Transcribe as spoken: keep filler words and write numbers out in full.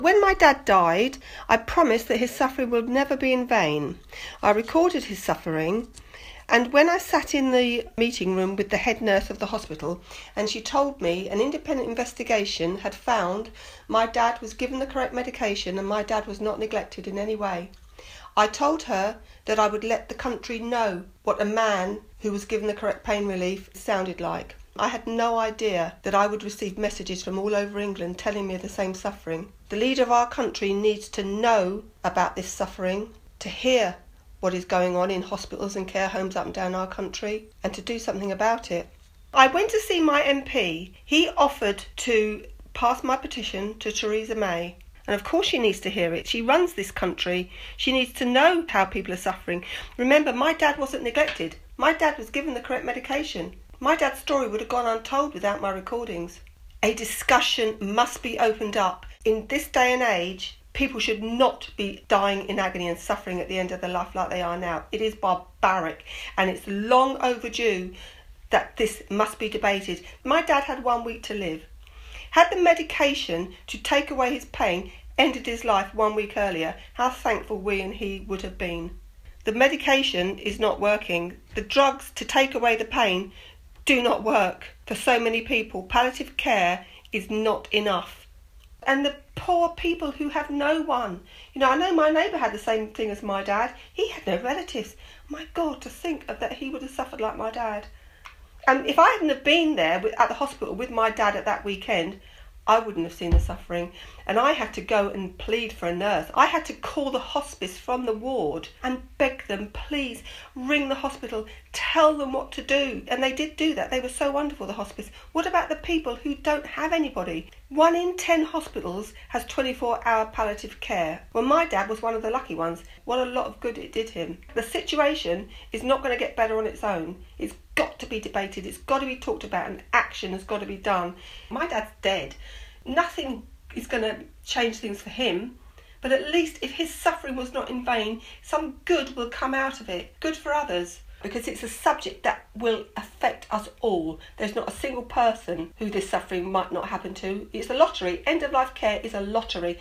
When my dad died, I promised that his suffering would never be in vain. I recorded his suffering, and when I sat in the meeting room with the head nurse of the hospital, and she told me an independent investigation had found my dad was given the correct medication and my dad was not neglected in any way, I told her that I would let the country know what a man who was given the correct pain relief sounded like. I had no idea that I would receive messages from all over England telling me of the same suffering. The leader of our country needs to know about this suffering, to hear what is going on in hospitals and care homes up and down our country, and to do something about it. I went to see my M P. He offered to pass my petition to Theresa May. And of course she needs to hear it. She runs this country. She needs to know how people are suffering. Remember, my dad wasn't neglected. My dad was given the correct medication. My dad's story would have gone untold without my recordings. A discussion must be opened up. In this day and age, people should not be dying in agony and suffering at the end of their life like they are now. It is barbaric, and it's long overdue that this must be debated. My dad had one week to live. Had the medication to take away his pain ended his life one week earlier, how thankful we and he would have been. The medication is not working. The drugs to take away the pain do not work for so many people. Palliative care is not enough. And the poor people who have no one. You know, I know my neighbour had the same thing as my dad. He had no relatives. My God, to think of that he would have suffered like my dad. And if I hadn't have been there at the hospital with my dad at that weekend, I wouldn't have seen the suffering. And I had to go and plead for a nurse. I had to call the hospice from the ward and beg them, please ring the hospital, tell them what to do. And they did do that. They were so wonderful, the hospice. What about the people who don't have anybody? One in ten hospitals has twenty-four hour palliative care. Well, my dad was one of the lucky ones. What a lot of good it did him. The situation is not going to get better on its own. It's got to be debated. It's got to be talked about, and action has got to be done. My dad's dead. Nothing is going to change things for him, but at least if his suffering was not in vain, some good will come out of it. Good for others. Because it's a subject that will affect us all. There's not a single person who this suffering might not happen to. It's a lottery. End of life care is a lottery.